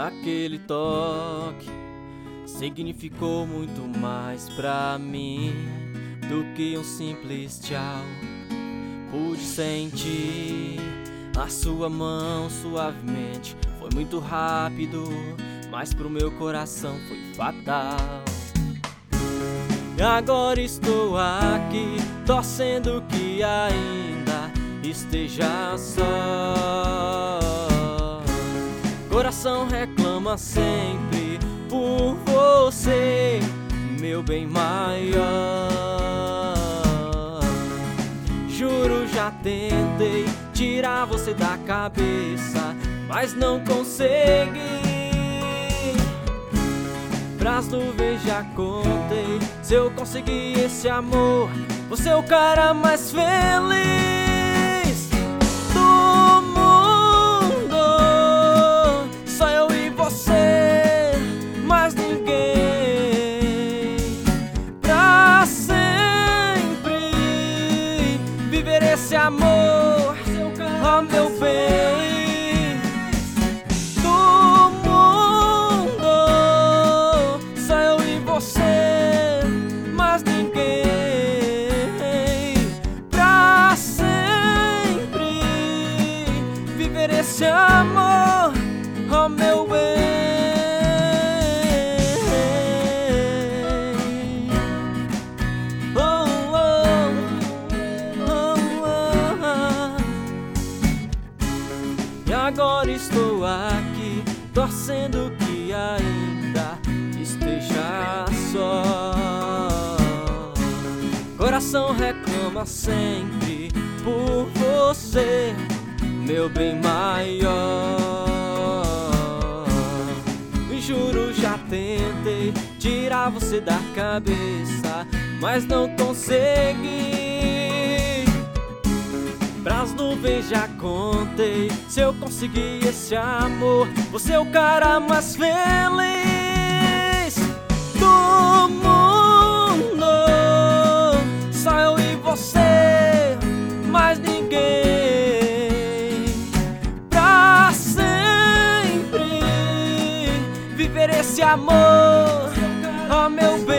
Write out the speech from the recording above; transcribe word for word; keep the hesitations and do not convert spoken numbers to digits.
Aquele toque significou muito mais pra mim do que um simples tchau. Pude sentir a sua mão suavemente. Foi muito rápido, mas pro meu coração foi fatal. E agora estou aqui, torcendo que ainda esteja só. Coração reclama sempre por você, meu bem maior. Juro, já tentei tirar você da cabeça, mas não consegui. Pras nuvens já contei, se eu conseguir esse amor, você é o cara mais feliz do mundo. Só eu e você, mais ninguém. Pra sempre viver esse amor, oh meu bem. Mas ninguém. Pra sempre viver esse amor, oh meu bem. Oh, oh, oh, oh. E agora estou aqui, torcendo que ainda esteja só. Coração reclama sempre por você, meu bem maior. E juro, já tentei tirar você da cabeça, mas não consegui. Pras nuvens já contei, se eu conseguir esse amor, você é o cara mais feliz do mundo. Só eu e você, mais ninguém. Pra sempre viver esse amor, oh meu bem.